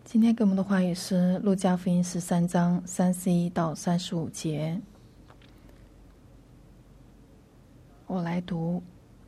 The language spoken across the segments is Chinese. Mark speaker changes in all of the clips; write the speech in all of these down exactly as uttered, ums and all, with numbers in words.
Speaker 1: 今天给我们的话语是路加福音十三章三十一到三十五节。我来读。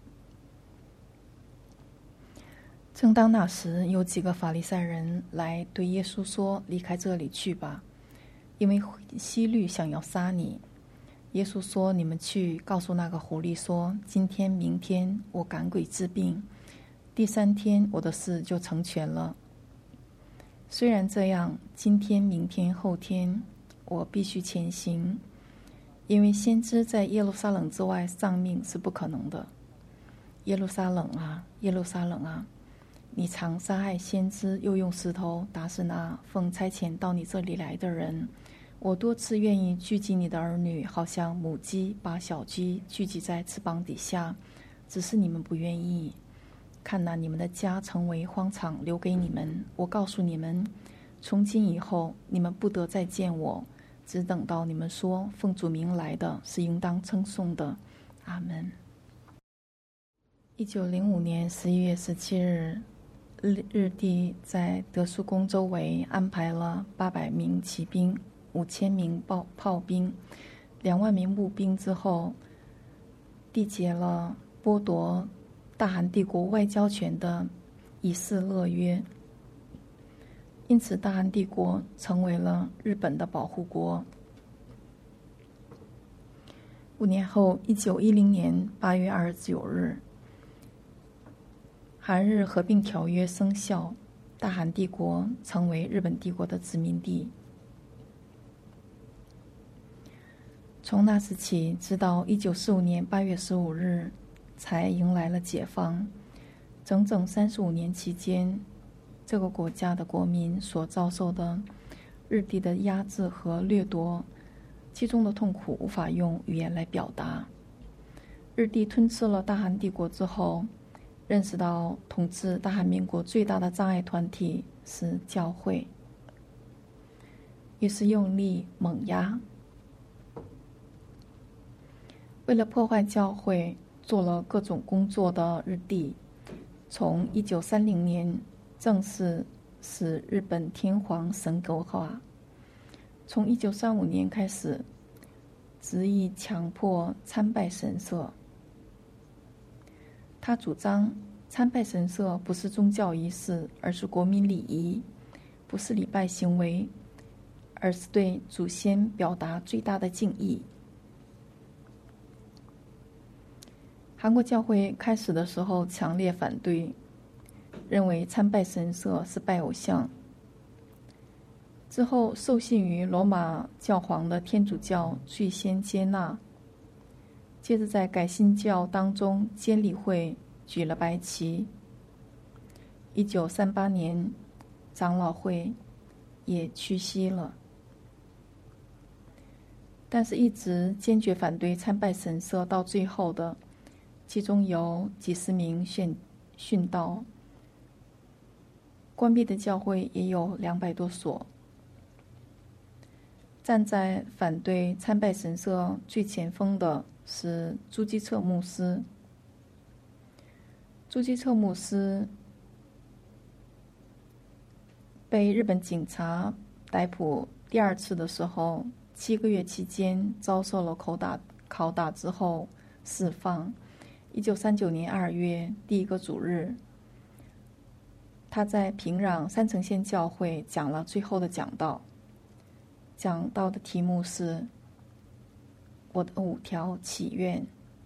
Speaker 1: 正当那时，有几个法利赛人来对耶稣说：“离开这里去吧，因为希律想要杀你。”耶稣说：“你们去告诉那个狐狸说，今天明天我赶鬼治病，第三天我的事就成全了。虽然这样，今天明天后天我必须前行，因为先知在耶路撒冷之外丧命是不可能的。耶路撒冷啊，耶路撒冷啊，你常杀害先知，又用石头打死那奉差遣到你这里来的人。我多次愿意聚集你的儿女，好像母鸡把小鸡聚集在翅膀底下，只是你们不愿意。看哪，你们的家成为荒场，留给你们。我告诉你们，从今以后，你们不得再见我，只等到你们说奉主名来的是应当称颂的。阿门。一九零五年十一月十七日，日日帝在德苏宫周围安排了八百名骑兵、五千名炮炮兵、两万名步兵之后，缔结了剥夺大韩帝国外交权的以示勒约。因此，大韩帝国成为了日本的保护国。五年后，一九一零年八月二十九日，韩日合并条约生效，大韩帝国成为日本帝国的殖民地。从那时起，直到一九四五年八月十五日，才迎来了解放。整整三十五年期间，这个国家的国民所遭受的日帝的压制和掠夺，其中的痛苦无法用语言来表达。日帝吞吃了大韩帝国之后，认识到统治大韩民国最大的障碍团体是教会，于是用力猛压。为了破坏教会，做了各种工作的日帝，从一九三零年正式使日本天皇神格化，从一九三五年开始，执意强迫参拜神社。他主张参拜神社不是宗教仪式，而是国民礼仪，不是礼拜行为，而是对祖先表达最大的敬意。韩国教会开始的时候强烈反对，认为参拜神社是拜偶像。之后受信于罗马教皇的天主教最先接纳，接着在改信教当中，监理会举了白旗。一九三八年，长老会也屈膝了。但是一直坚决反对参拜神社到最后的，其中有几十名殉殉道，关闭的教会也有两百多所。站在反对参拜神社最前锋的是朱基澈牧师。朱基澈牧师被日本警察逮捕第二次的时候，七个月期间遭受了拷打，拷打之后释放。一九三九年二月第一个主日，他在平壤三城县教会讲了最后的讲道，讲道的题目是我的五条祈愿，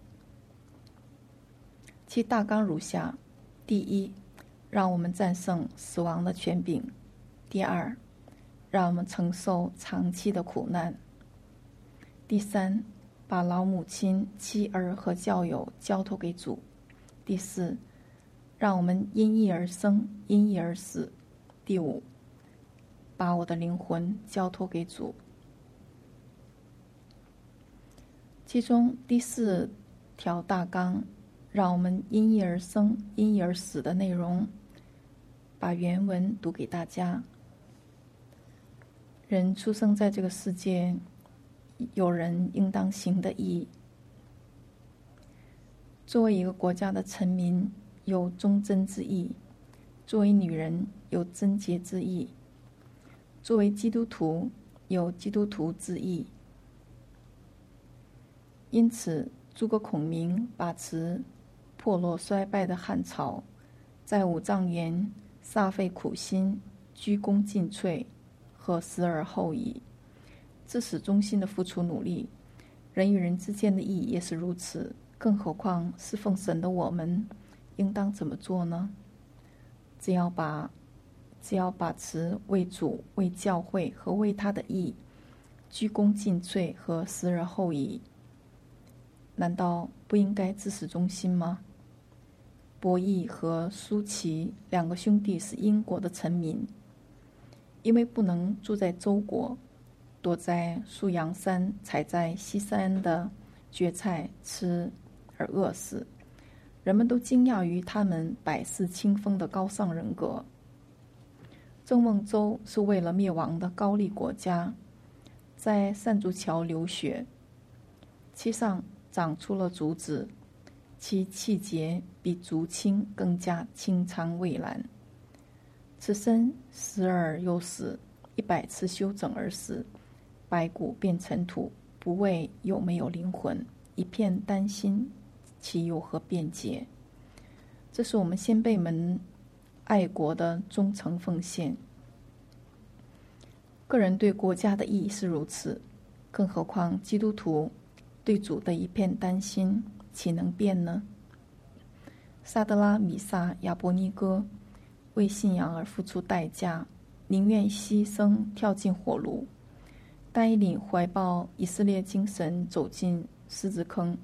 Speaker 1: 其大纲如下：第一，让我们战胜死亡的权柄；第二，让我们承受长期的苦难；第三，把老母亲、妻儿和教友交托给主；第四，让我们因义而生，因义而死；第五，把我的灵魂交托给主。其中第四条大纲，让我们因义而生，因义而死的内容，把原文读给大家。人出生在这个世界，有人应当行的义。作为一个国家的臣民，有忠贞之义；作为女人，有贞洁之义； 作为基督徒，有基督徒之义。因此，诸葛孔明把持破落衰败的汉朝，在五丈原煞费苦心，鞠躬尽瘁和死而后已，至死忠心的付出努力。人与人之间的义也是如此，更何况侍奉神的我们，应当怎么做呢？只要把只要把持为主、为教会和为他的义，鞠躬尽瘁和死而后已，难道不应该至死忠心吗？伯益和叔齐两个兄弟是殷国的臣民，因为不能住在周国，躲在沭阳山采摘西山的蕨菜吃而饿死。人们都惊讶于他们百世清风的高尚人格。郑孟周是为了灭亡的高丽国家，在单竹桥流血，其上长出了竹子，其气节比竹青更加清苍蔚蓝。此身死而又死，一百次休整而死，白骨变尘土，不为有没有灵魂，一片丹心，其有何辩解？这是我们先辈们爱国的忠诚奉献。个人对国家的义是如此，更何况基督徒对主的一片丹心，岂能变呢？萨德拉、米萨、亚伯尼哥为信仰而付出代价，宁愿牺牲跳进火炉。但以理怀抱以色列精神走进狮子坑。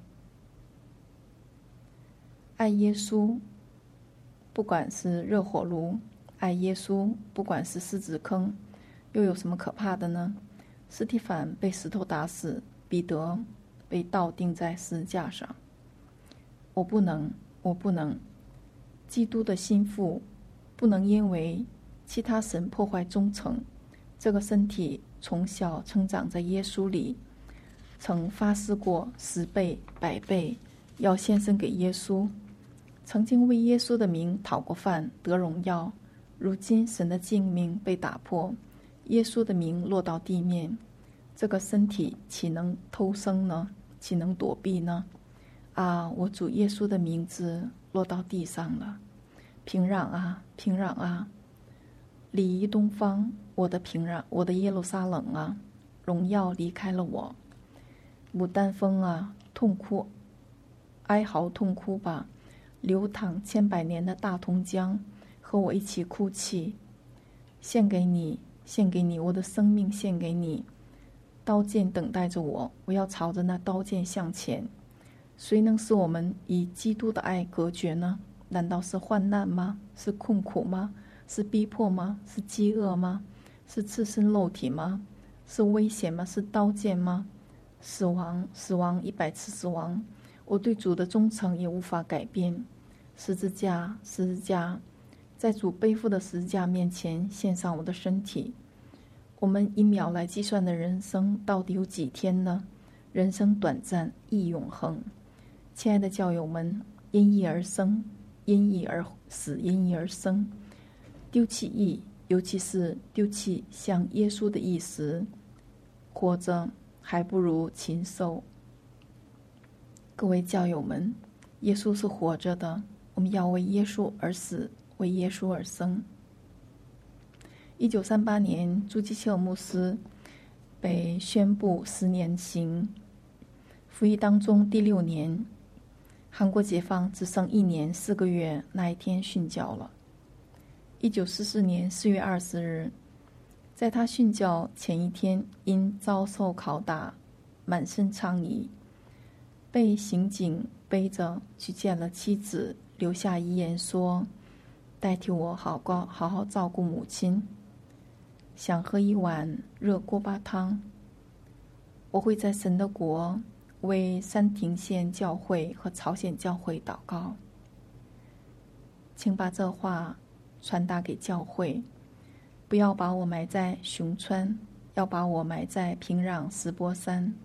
Speaker 1: 爱耶稣，不管是热火炉；爱耶稣，不管是狮子坑，又有什么可怕的呢？司提反被石头打死，彼得被倒钉在十字架上。我不能，我不能，基督的心腹不能因为其他神破坏忠诚。这个身体从小成长在耶稣里，曾发誓过十倍、百倍要献身给耶稣，曾经为耶稣的名讨过饭得荣耀。如今神的诫命被打破，耶稣的名落到地面，这个身体岂能偷生呢？岂能躲避呢？啊，我主耶稣的名字落到地上了，平壤啊，平壤啊，礼仪东方，我的平壤，我的耶路撒冷啊，荣耀离开了我。牡丹峰啊，痛哭，哀嚎痛哭吧，流淌千百年的大同江，和我一起哭泣。献给你，献给你，我的生命献给你。刀剑等待着我，我要朝着那刀剑向前。谁能使我们以基督的爱隔绝呢？难道是患难吗？是困苦吗？是逼迫吗？是饥饿吗？是赤身肉体吗？是危险吗？是刀剑吗？死亡，死亡，一百次死亡，我对主的忠诚也无法改变。十字架，十字架，在主背负的十字架面前献上我的身体。我们以秒来计算的人生到底有几天呢？人生短暂，亦永恒。亲爱的教友们，因义而生，因义而死，因义而生。丢弃义，尤其是丢弃像耶稣的义时，活着还不如禽兽。各位教友们，耶稣是活着的，我们要为耶稣而死，为耶稣而生。一九三八年，朱基切尔牧师被宣布十年刑，服役当中第六年，韩国解放只剩一年四个月那一天殉教了。一九四四年四月二十日，在他殉教前一天，因遭受拷打，满身疮痍，被刑警背着去见了妻子，留下遗言说：代替我好好好好照顾母亲，想喝一碗热锅巴汤。我会在神的国为山亭县教会和朝鲜教会祷告。请把这话传达给教会，不要把我埋在熊川，要把我埋在平壤石波山。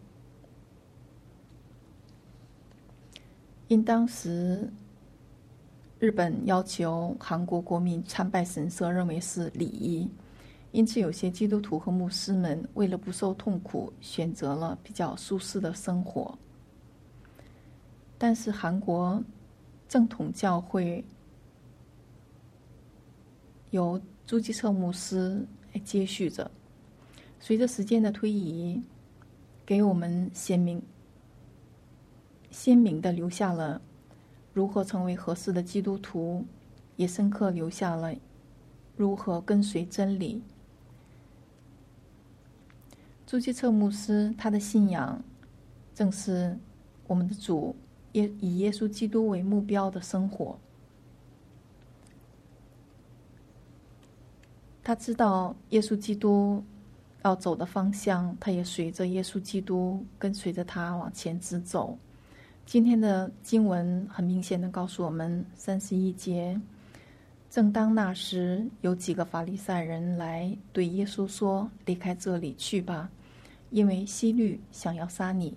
Speaker 1: 因当时日本要求韩国国民参拜神社，认为是礼仪， 因此有些基督徒和牧师们为了不受痛苦，选择了比较舒适的生活。但是韩国正统教会由朱基澈牧师来接续着，随着时间的推移，给我们鲜明鲜明地留下了如何成为合适的基督徒，也深刻留下了如何跟随真理。朱基澈牧师他的信仰正是我们的主耶以耶稣基督为目标的生活。他知道耶稣基督要走的方向，他也随着耶稣基督跟随着他往前直走。今天的经文很明显的告诉我们，三十一节，正当那时，有几个法利赛人来对耶稣说：“离开这里去吧，因为希律想要杀你。”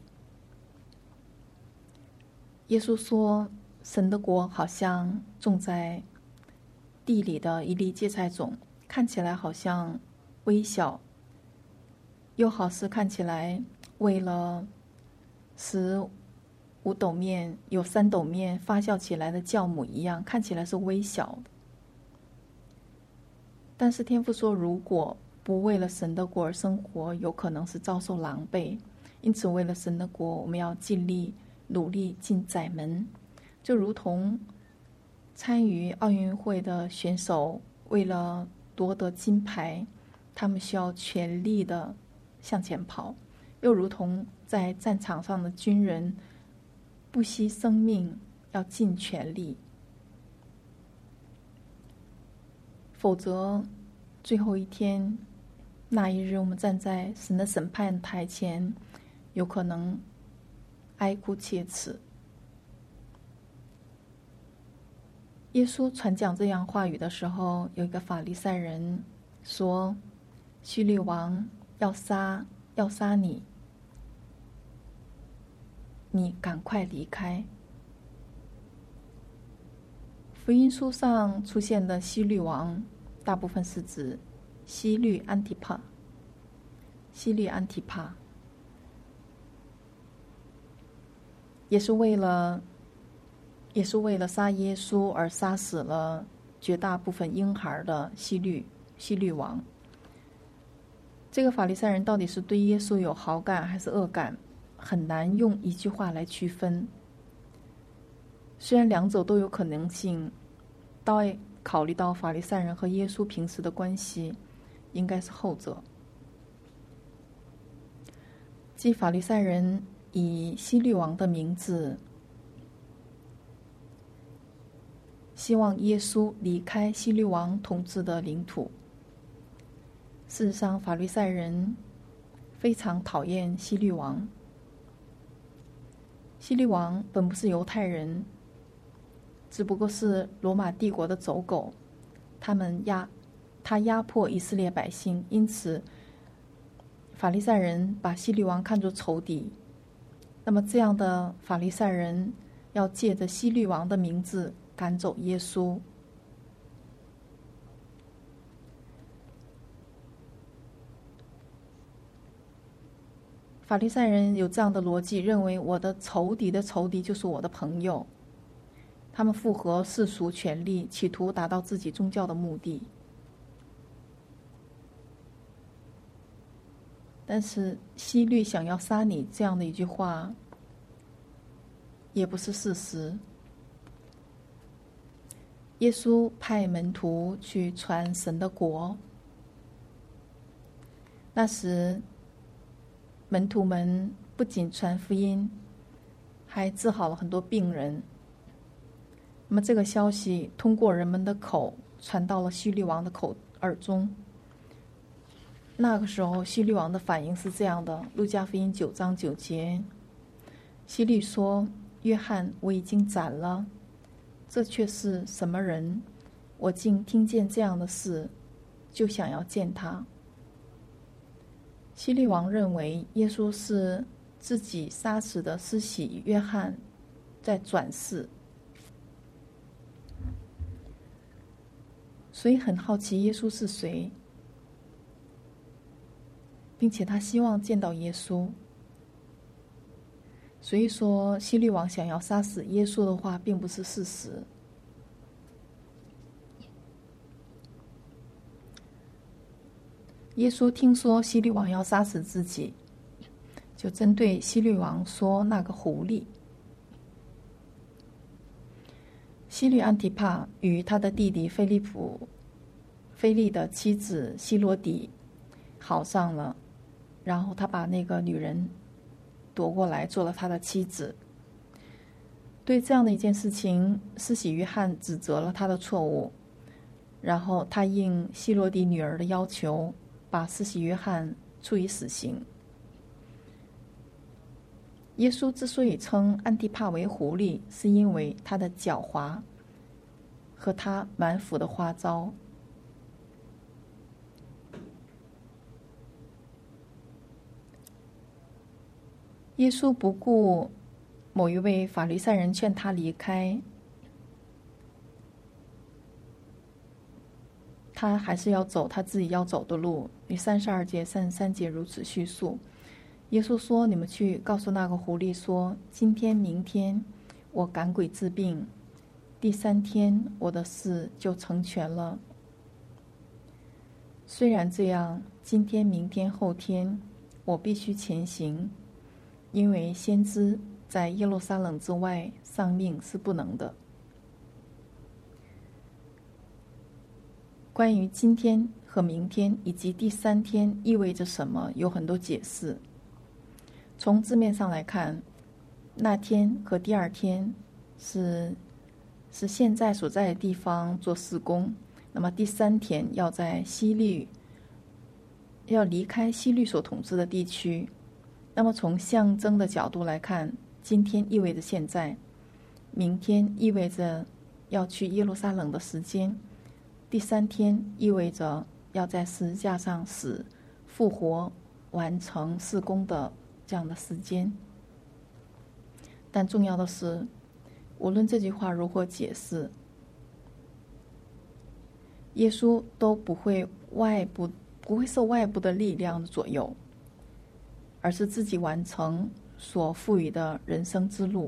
Speaker 1: 耶稣说：“神的国好像种在地里的一粒芥菜种，看起来好像微小，又好似看起来为了使五斗面有三斗面发酵起来的酵母一样，看起来是微小的。但是天父说，如果不为了神的国而生活，有可能是遭受狼狈。因此为了神的国，我们要尽力努力进窄门，就如同参与奥运会的选手为了夺得金牌，他们需要全力的向前跑，又如同在战场上的军人不惜生命要尽全力，否则最后一天那一日，我们站在神的审判台前，有可能哀哭切齿。耶稣传讲这样话语的时候，有一个法利赛人说：“希律王要杀要杀你，你赶快离开。”福音书上出现的希律王，大部分是指希律安提帕。希律安提帕也是为了也是为了杀耶稣而杀死了绝大部分婴孩的希律希律王。这个法利赛人到底是对耶稣有好感还是恶感，很难用一句话来区分。虽然两者都有可能性，到考虑到法利赛人和耶稣平时的关系，应该是后者。即法利赛人以希律王的名字，希望耶稣离开希律王统治的领土。事实上，法利赛人非常讨厌希律王。希律王本不是犹太人，只不过是罗马帝国的走狗，他们压他压迫以色列百姓，因此法利赛人把希律王看作仇敌。那么这样的法利赛人要借着希律王的名字赶走耶稣。法利赛人有这样的逻辑，认为我的仇敌的仇敌就是我的朋友，他们附和世俗权力，企图达到自己宗教的目的。但是希律想要杀你这样的一句话也不是事实。耶稣派门徒去传神的国，那时门徒们不仅传福音，还治好了很多病人。那么这个消息通过人们的口传到了希律王的口耳中。那个时候希律王的反应是这样的，路加福音九章九节，希律说：“约翰我已经斩了，这却是什么人？我竟听见这样的事，就想要见他。”希律王认为耶稣是自己杀死的施洗约翰在转世，所以很好奇耶稣是谁。 并且他希望见到耶稣。所以说，希律王想要杀死耶稣的话，并不是事实。耶稣听说希律王要杀死自己，就针对希律王说那个狐狸。希律安提帕与他的弟弟菲利普、菲利的妻子希罗底好上了，然后他把那个女人夺过来做了他的妻子。对这样的一件事情，施洗约翰指责了他的错误，然后他应希罗底女儿的要求，把施洗约翰处以死刑。耶稣之所以称安提帕为狐狸，是因为他的狡猾和他满腹的花招。耶稣不顾某一位法利赛人劝他离开，他还是要走他自己要走的路。第三十二节、三十三节如此叙述。耶稣说：“你们去告诉那个狐狸说，今天、明天我赶鬼治病，第三天我的事就成全了。虽然这样，今天、明天、后天我必须前行，因为先知在耶路撒冷之外丧命是不能的。”关于今天和明天以及第三天意味着什么，有很多解释。从字面上来看，那天和第二天是是现在所在的地方做施工，那么第三天要在希律，要离开希律所统治的地区。那么从象征的角度来看，今天意味着现在，明天意味着要去耶路撒冷的时间，第三天意味着要在十字架上死、复活、完成事工的这样的时间。但重要的是，无论这句话如何解释，耶稣都不会外部不会受外部的力量左右，而是自己完成所赋予的人生之路。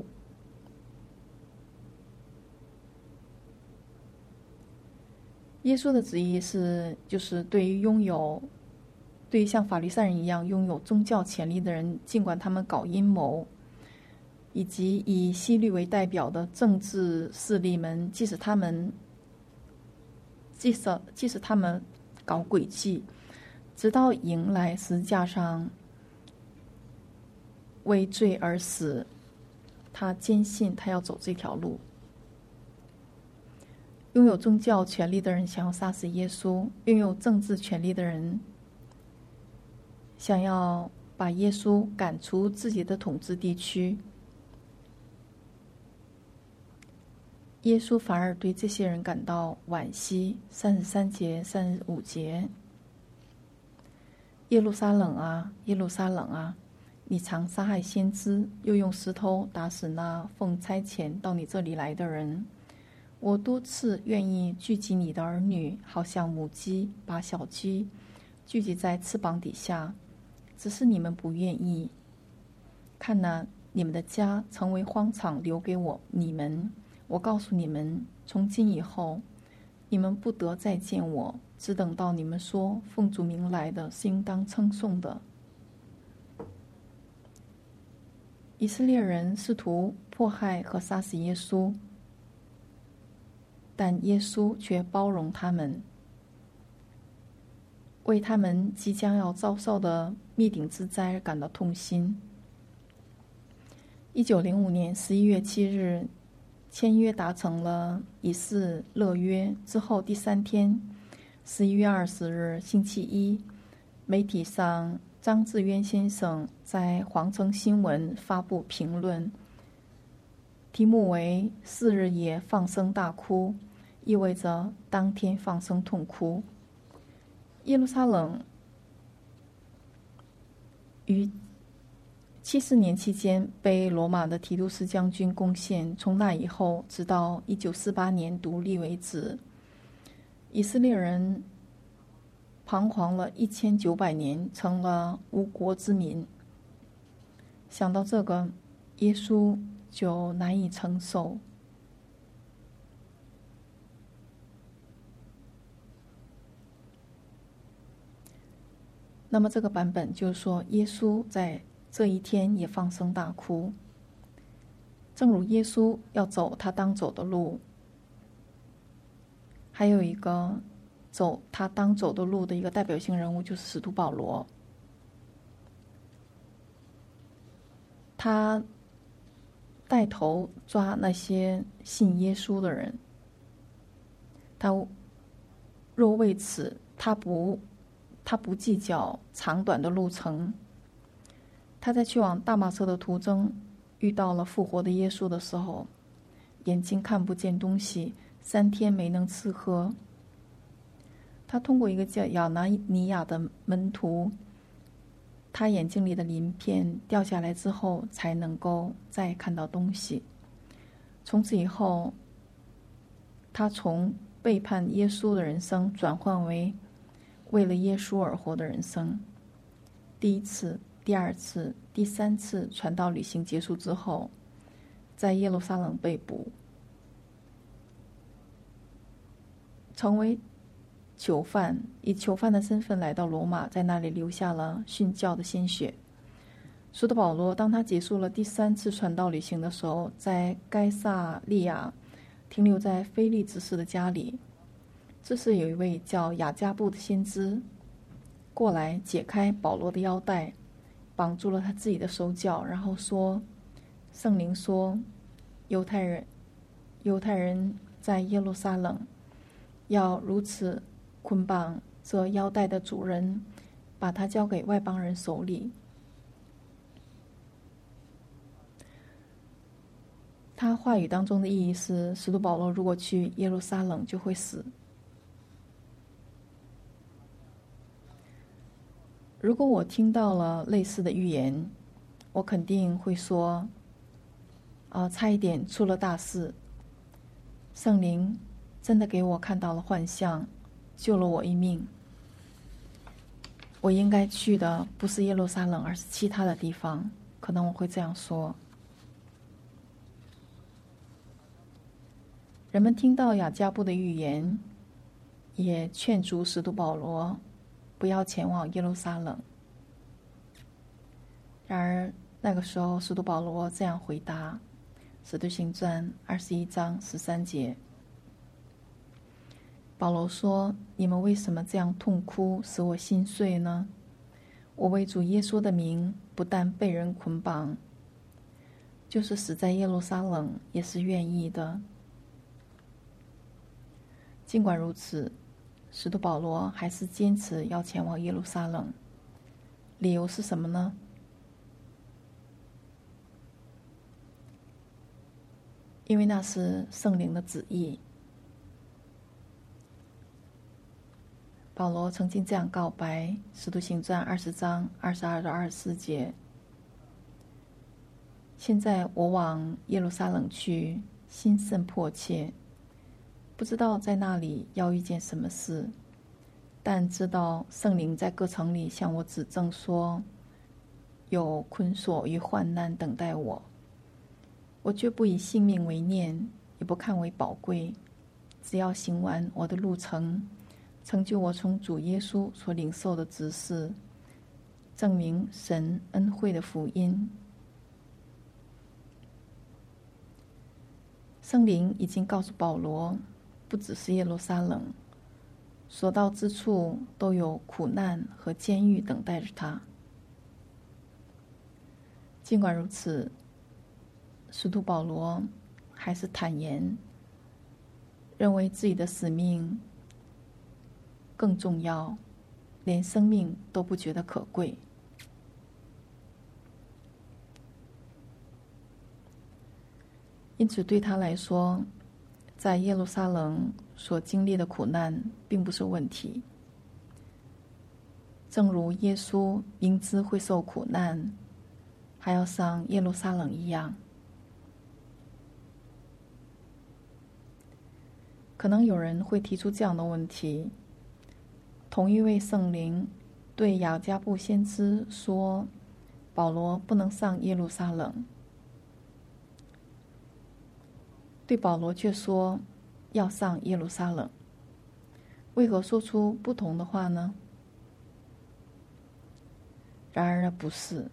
Speaker 1: 耶稣的旨意是，就是对于拥有对于像法利赛人一样拥有宗教权力的人，尽管他们搞阴谋，以及以希律为代表的政治势力们，即使他们即使即使他们搞诡计，直到迎来十字架上为罪而死，他坚信他要走这条路。拥有宗教权力的人想要杀死耶稣，拥有政治权力的人想要把耶稣赶出自己的统治地区，耶稣反而对这些人感到惋惜。三十三节、三十五节，耶路撒冷啊，耶路撒冷啊，你常杀害先知，又用石头打死那奉差遣到你这里来的人。我多次愿意聚集你的儿女，好像母鸡把小鸡聚集在翅膀底下，只是你们不愿意。看哪，你们的家成为荒场，留给我你们。我告诉你们，从今以后，你们不得再见我，只等到你们说奉主名来的是应当称颂的。以色列人试图迫害和杀死耶稣，但耶稣却包容他们，为他们即将要遭受的灭顶之灾感到痛心。一九零五年十一月七日，签约达成了以示勒约之后，第三天，十一月二十日星期一，媒体上张志渊先生在黄城新闻发布评论，题目为“四日夜放声大哭”，意味着当天放声痛哭。耶路撒冷于七四年期间被罗马的提督斯将军攻陷，从那以后直到一九四八年独立为止，以色列人彷徨了一千九百年，成了无国之民。想到这个，耶稣就难以承受。那么这个版本就是说，耶稣在这一天也放声大哭。正如耶稣要走他当走的路，还有一个走他当走的路的一个代表性人物就是使徒保罗。他带头抓那些信耶稣的人，他若为此，他不他不计较长短的路程。他在去往大马色的途中，遇到了复活的耶稣的时候，眼睛看不见东西，三天没能吃喝。他通过一个叫亚拿尼亚的门徒，他眼睛里的鳞片掉下来之后，才能够再看到东西。从此以后，他从背叛耶稣的人生转换为为了耶稣而活的人生。第一次、第二次、第三次传道旅行结束之后，在耶路撒冷被捕，成为囚犯，以囚犯的身份来到罗马，在那里留下了殉教的鲜血。使徒保罗当他结束了第三次传道旅行的时候，在该撒利亚停留在腓力执事的家里。这时有一位叫雅加布的先知过来解开保罗的腰带，绑住了他自己的手脚，然后说，圣灵说，犹太人犹太人在耶路撒冷要如此捆绑这腰带的主人，把他交给外邦人手里。他话语当中的意义是，使徒保罗如果去耶路撒冷就会死。如果我听到了类似的预言，我肯定会说，啊，差一点出了大事，圣灵真的给我看到了幻象，救了我一命。我应该去的不是耶路撒冷，而是其他的地方，可能我会这样说。人们听到雅加布的预言，也劝阻使徒保罗不要前往耶路撒冷。然而那个时候，使徒保罗这样回答：使徒行传二十一章十三节，保罗说，你们为什么这样痛哭，使我心碎呢？我为主耶稣的名，不但被人捆绑，就是死在耶路撒冷也是愿意的。尽管如此，使徒保罗还是坚持要前往耶路撒冷。理由是什么呢？因为那是圣灵的旨意。保罗曾经这样告白，《使徒行传》二十章二十二到二十四节：现在我往耶路撒冷去，心甚迫切，不知道在那里要遇见什么事，但知道圣灵在各城里向我指证说，有捆锁与患难等待我。我绝不以性命为念，也不看为宝贵，只要行完我的路程，成就我从主耶稣所领受的职事，证明神恩惠的福音。圣灵已经告诉保罗，不只是耶路撒冷，所到之处都有苦难和监狱等待着他。尽管如此，使徒保罗还是坦言，认为自己的使命更重要，连生命都不觉得可贵。因此对他来说，在耶路撒冷所经历的苦难并不是问题。正如耶稣明知会受苦难，还要上耶路撒冷一样。可能有人会提出这样的问题： 同一位圣灵对雅加布先知说，保罗不能上耶路撒冷，对保罗却说要上耶路撒冷。为何说出不同的话呢？然而不是，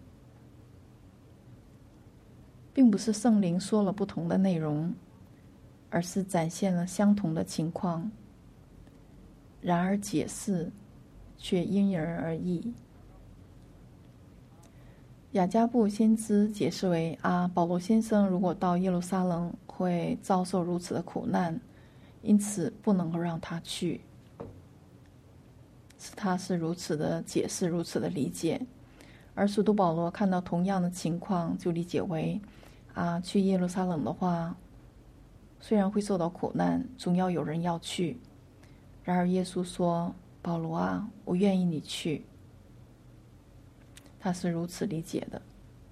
Speaker 1: 并不是圣灵说了不同的内容，而是展现了相同的情况，然而解释却因人而异。雅加布先知解释为啊，保罗先生如果到耶路撒冷会遭受如此的苦难，因此不能够让他去。是他是如此的解释，如此的理解。而使徒保罗看到同样的情况，就理解为啊，去耶路撒冷的话，虽然会受到苦难，总要有人要去。然而耶稣说，保罗啊，我愿意你去。他是如此理解的。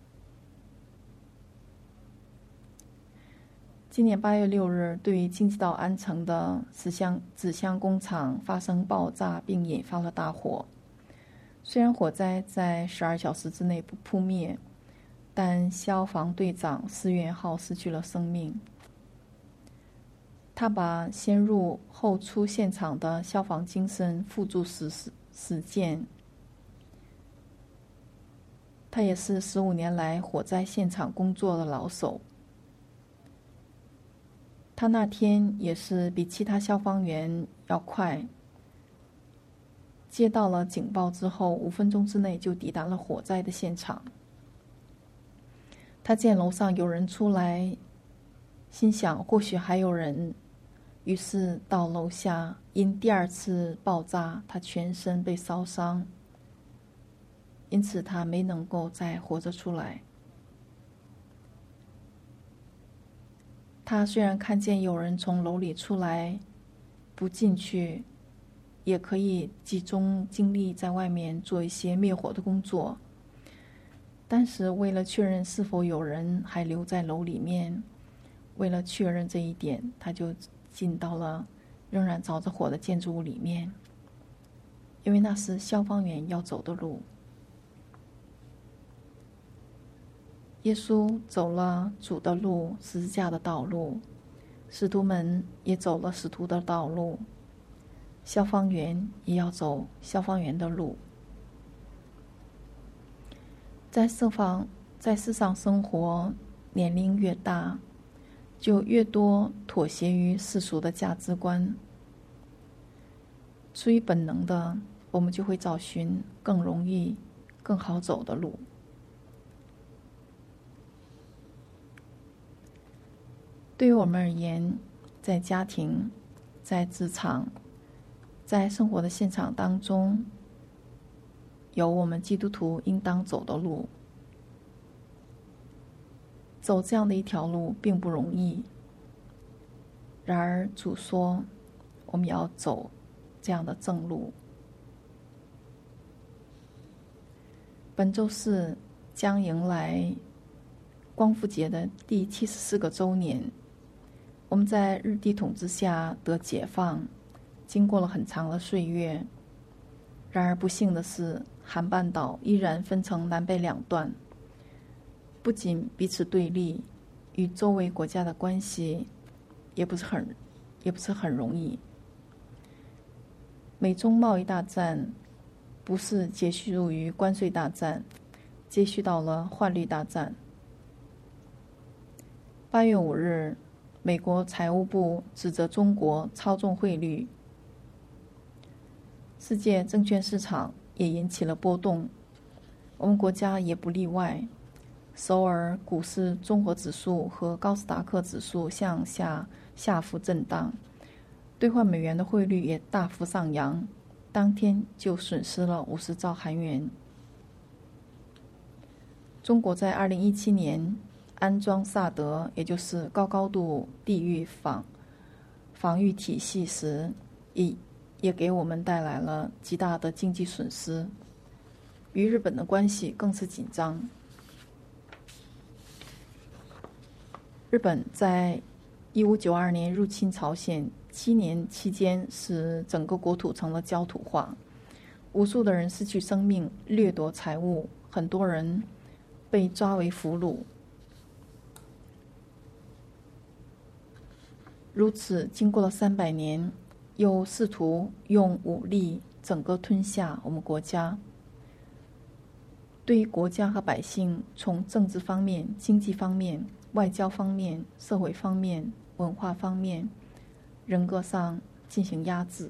Speaker 1: 今年八月六日，对于京畿道安城的纸箱纸箱工厂发生爆炸，并引发了大火。虽然火灾在十二小时之内不扑灭，但消防队长施元浩失去了生命。他把先入后出现场的消防精神付诸实实践。他也是十五年来火灾现场工作的老手。他那天也是比其他消防员要快，接到了警报之后，五分钟之内就抵达了火灾的现场。他见楼上有人出来，心想或许还有人，于是到楼下。因第二次爆炸，他全身被烧伤，因此他没能够再活着出来。他虽然看见有人从楼里出来，不进去，也可以集中精力在外面做一些灭火的工作，但是为了确认是否有人还留在楼里面，为了确认这一点，他就进到了仍然着着火的建筑物里面，因为那是消防员要走的路。耶稣走了主的路，十字架的道路，使徒们也走了使徒的道路，消防员也要走消防员的路。在世上在世上生活，年龄越大，就越多妥协于世俗的价值观。出于本能的，我们就会找寻更容易、更好走的路。对于我们而言，在家庭、在职场、在生活的现场当中，有我们基督徒应当走的路。走这样的一条路并不容易，然而主说，我们要走这样的正路。本周四将迎来光复节的第七十四个周年。我们在日帝统治下得解放，经过了很长的岁月。然而不幸的是，韩半岛依然分成南北两段，不仅彼此对立，与周围国家的关系也不是很也不是很容易。美中贸易大战不是结束于关税大战，接续到了换率大战。八月五日，美国财务部指责中国操纵汇率，世界证券市场也引起了波动，我们国家也不例外。首尔股市综合指数和高斯达克指数向下下幅震荡，兑换美元的汇率也大幅上扬，当天就损失了五十兆韩元。中国在二零一七年安装萨德，也就是高高度地域防防御体系时，也也给我们带来了极大的经济损失，与日本的关系更是紧张。日本在一五九二年入侵朝鲜，七年期间使整个国土成了焦土化， 无数的人失去生命，掠夺财物，很多人被抓为俘虏。如此，经过了三百年，又试图用武力整个吞下我们国家。对于国家和百姓，从政治方面、经济方面、外交方面、社会方面、文化方面、人格上进行压制。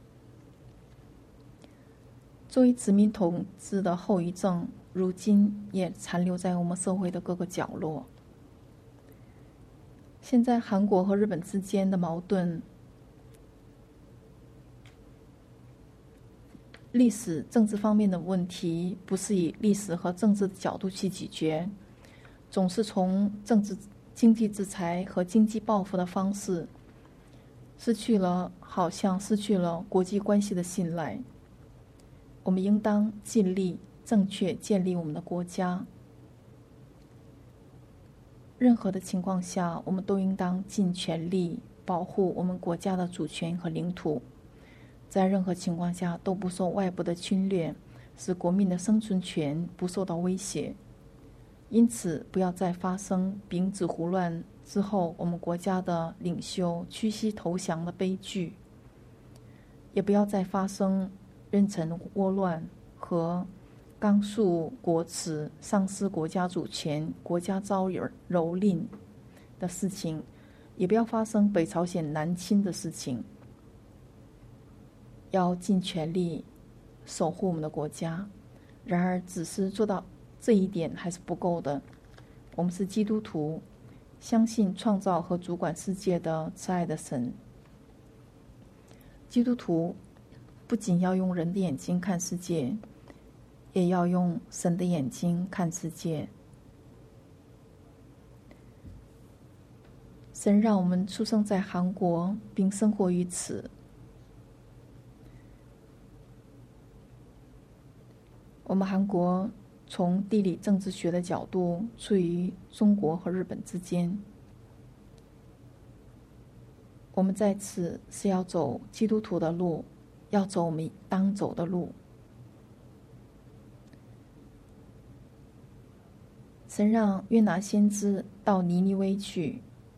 Speaker 1: 作为殖民统治的后遗症，如今也残留在我们社会的各个角落。现在韩国和日本之间的矛盾，历史政治方面的问题不是以历史和政治的角度去解决，总是从政治经济制裁和经济报复的方式，失去了好像失去了国际关系的信赖。我们应当尽力正确建立我们的国家。任何的情况下，我们都应当尽全力保护我们国家的主权和领土，在任何情况下都不受外部的侵略，使国民的生存权不受到威胁。因此，不要再发生丙子胡乱之后我们国家的领袖屈膝投降的悲剧，也不要再发生壬辰倭乱和纲肃国耻、丧失国家主权、国家遭蹂躏的事情，也不要发生北朝鲜南侵的事情。要尽全力守护我们的国家。然而，只是做到这一点还是不够的。我们是基督徒，相信创造和主管世界的慈爱的神。基督徒不仅要用人的眼睛看世界，也要用神的眼睛看世界。神让我们出生在韩国，并生活于此。我们韩国从地理政治学的角度处于中国和日本之间。我们在此是要走基督徒的路，要走我们当走的路。神让约拿先知到尼尼微去。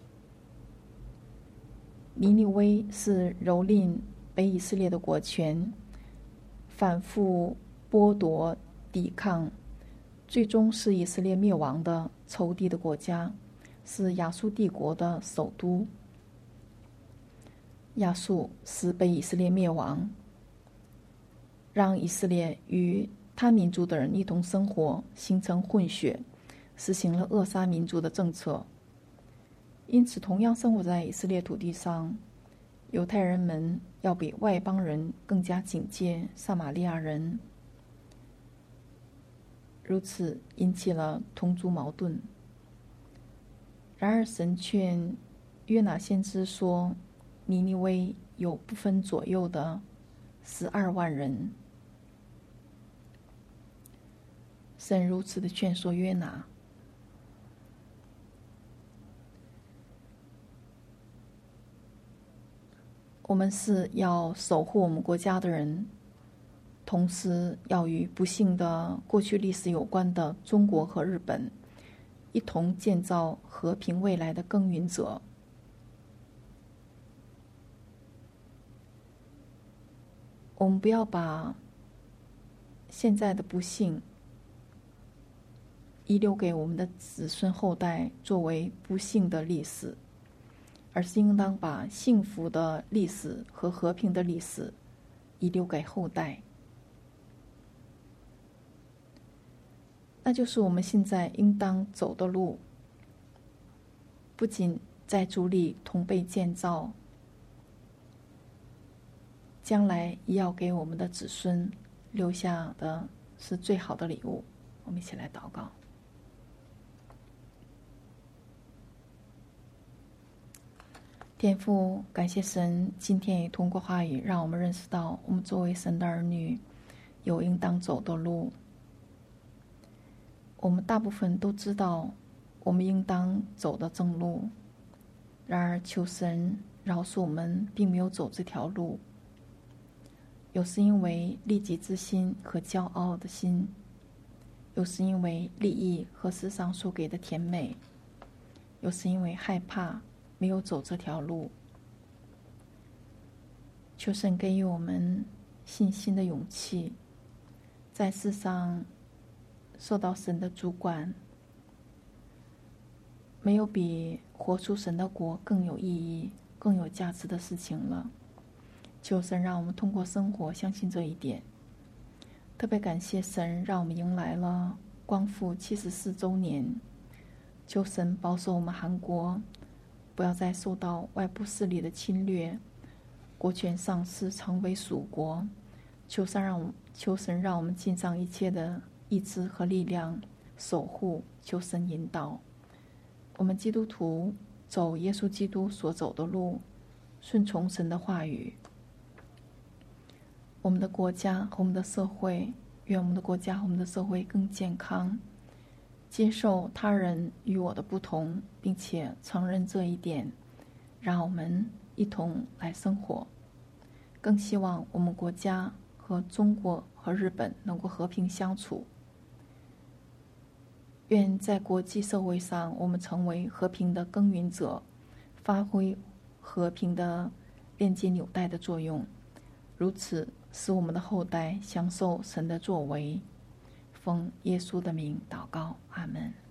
Speaker 1: 尼尼微是蹂躏北以色列的国权，反复剥夺、抵抗，最终是以色列灭亡的仇敌的国家，是亚述帝国的首都。亚述使北以色列灭亡，让以色列与他民族的人一同生活，形成混血，实行了扼杀民族的政策。因此，同样生活在以色列土地上，犹太人们要比外邦人更加警戒撒玛利亚人，如此引起了同族矛盾。然而，神劝约拿先知说，尼尼微有不分左右的十二万人。神如此的劝说约拿。我们是要守护我们国家的人，同时要与不幸的过去历史有关的中国和日本一同建造和平未来的耕耘者。我们不要把现在的不幸遗留给我们的子孙后代作为不幸的历史，而是应当把幸福的历史和和平的历史遗留给后代。那就是我们现在应当走的路，不仅在主里同被建造，将来也要给我们的子孙留下的是最好的礼物。我们一起来祷告。天父，感谢神，今天也通过话语让我们认识到，我们作为神的儿女有应当走的路。我们大部分都知道我们应当走的正路，然而求神饶恕我们并没有走这条路。 有时因为利己之心和骄傲的心，有时因为利益和世上所给的甜美，有时因为害怕没有走这条路。求神给予我们信心的勇气，在世上受到神的主管，没有比活出神的国更有意义、更有价值的事情了。求神让我们通过生活相信这一点。特别感谢神让我们迎来了光复七十四周年。求神保守我们韩国不要再受到外部势力的侵略，国权丧失，成为属国。求神让我们求神让我们尽上一切的意志和力量守护。求神引导我们基督徒走耶稣基督所走的路，顺从神的话语。我们的国家和我们的社会，愿我们的国家和我们的社会更健康，接受他人与我的不同，并且承认这一点，让我们一同来生活。更希望我们国家和中国和日本能够和平相处。愿在国际社会上，我们成为和平的耕耘者，发挥和平的链接纽带的作用，如此使我们的后代享受神的作为。奉耶稣的名祷告，阿们。